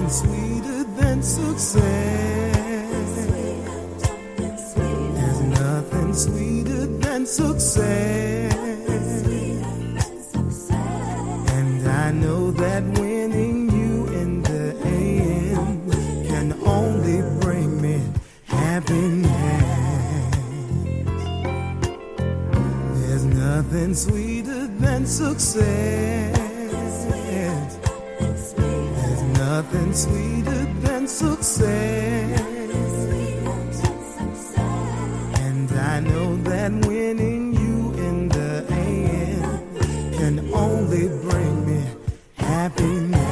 sweeter than success. There's nothing sweeter than success. And I know that winning you in the end can only bring me happiness. There's nothing sweeter than success. There's nothing sweeter than success. And I know that winning you in the end can only bring me happiness.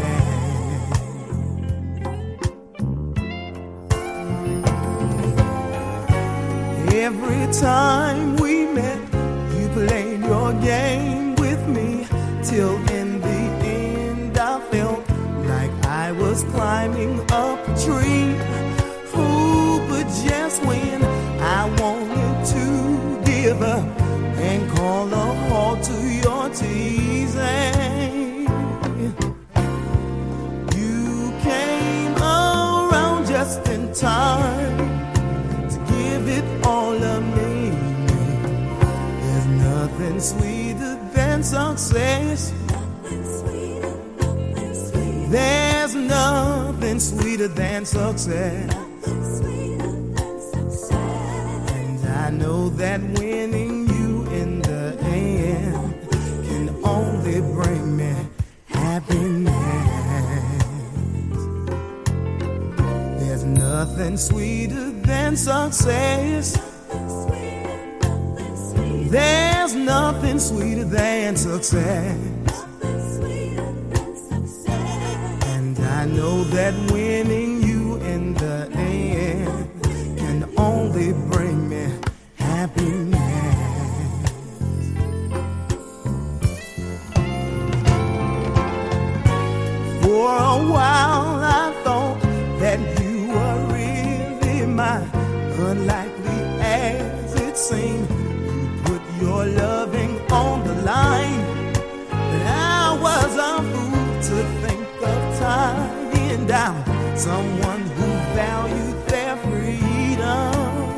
Every time we met, you played your game with me, till in the end I felt like I was climbing up a tree. Ooh, but just when I wanted to give up and call a halt to your teasing, you came around just in time to give it all of me. There's nothing sweeter than success. There's nothing sweeter than success. And I know that winning you in the end can only bring me happiness. There's nothing sweeter than success. There's nothing sweeter than success. I know that winning you in the end can only bring me happiness. For a while I thought that you were really mine, unlikely as it seemed. You put your loving on the line, but I was a fool to think of tying down someone who valued their freedom.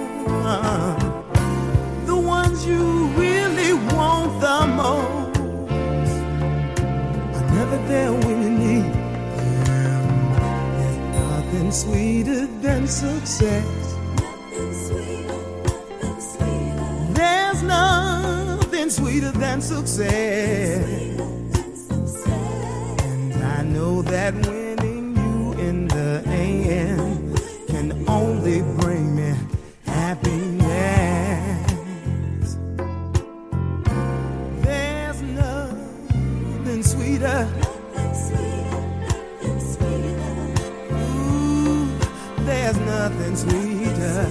The ones you really want the most are never there when you need them. There's nothing sweeter than success. There's nothing sweeter than success. I know that winning you in the end can only bring me happiness. There's nothing sweeter. Ooh, there's nothing sweeter.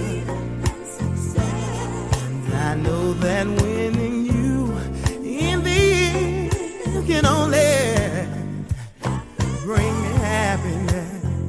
And I know that winning you in the end can only bring me happiness.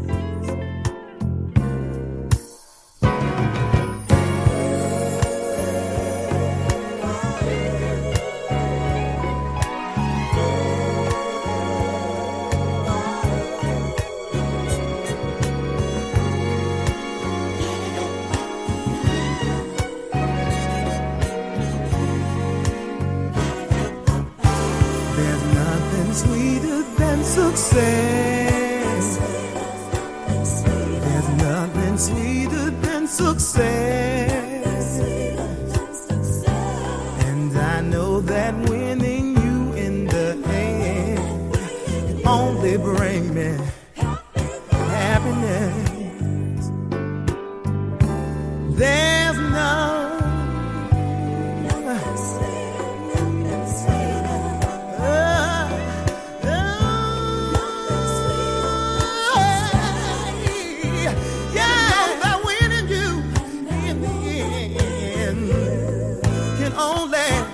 There's nothing sweeter than success. There's nothing sweeter than success. And I know that winning you in the end can only bring me happiness. There's only